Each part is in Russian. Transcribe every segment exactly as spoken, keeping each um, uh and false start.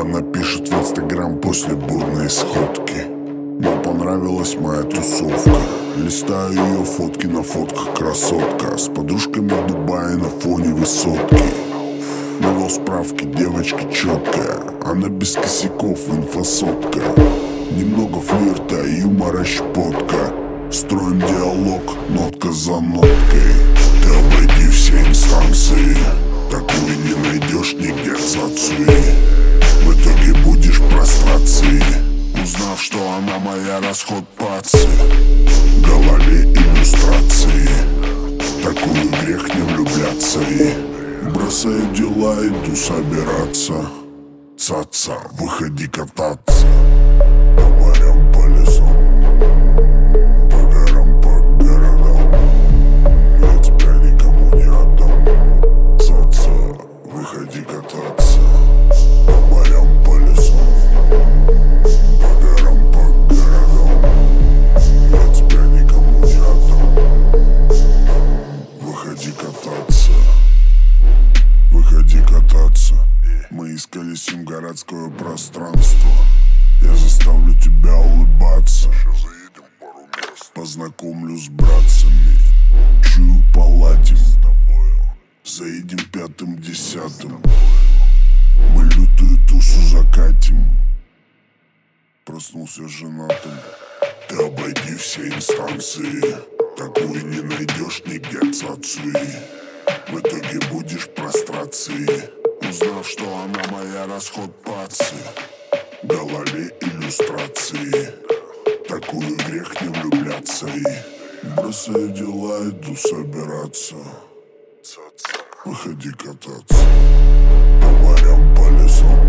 напишет в инстаграм после бурной сходки. Но понравилась моя тусовка. Листаю ее фотки, на фотках красотка с подружками в Дубае на фоне высотки. Навел справки, девочка четкая, она без косяков, инфосотка. Немного флирта, юмора, щепотка. Строим диалог, нотка за ноткой. Ты обойди все инстанции, такую не найдешь нигде в Цацуи. В итоге будешь в прострации, узнав, что она моя, расход пацы. В голове иллюстрации, такую грех не влюбляться. И бросаю дела, иду собираться. Цаца, выходи кататься. По морям, по лесам, по горам, по городам. Я тебя никому не отдам. Цаца, выходи кататься. По морям, по лесам, по горам, по городам. Я тебя никому не отдам. Выходи кататься. Выходи кататься. Мы исколесим городское пространство. Я заставлю тебя улыбаться. Познакомлю с братцами. Чую, поладим. Заедем пятым, десятым. Мы лютую тусу закатим. Проснулся женатым. Ты обойди все инстанции, такую не найдешь нигде в Цацуи. В итоге будешь в прострации, узнав, что она моя, расход пацы. В голове иллюстрации, такую грех не влюбляться. И бросаю дела, иду собираться. Выходи кататься. По морям, по лесам,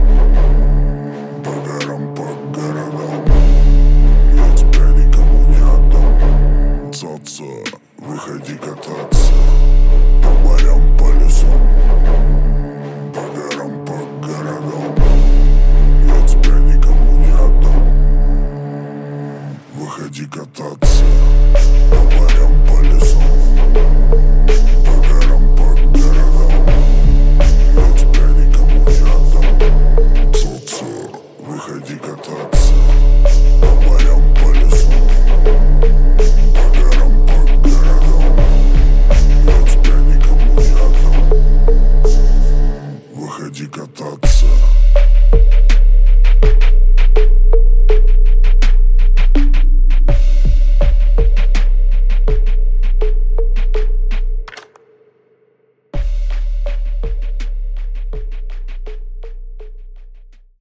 по горам, по городам. Я тебя никому не отдам. Цаца, выходи кататься. По морям, по лесам, по горам, по городам. Я тебя никому не отдам. Выходи кататься.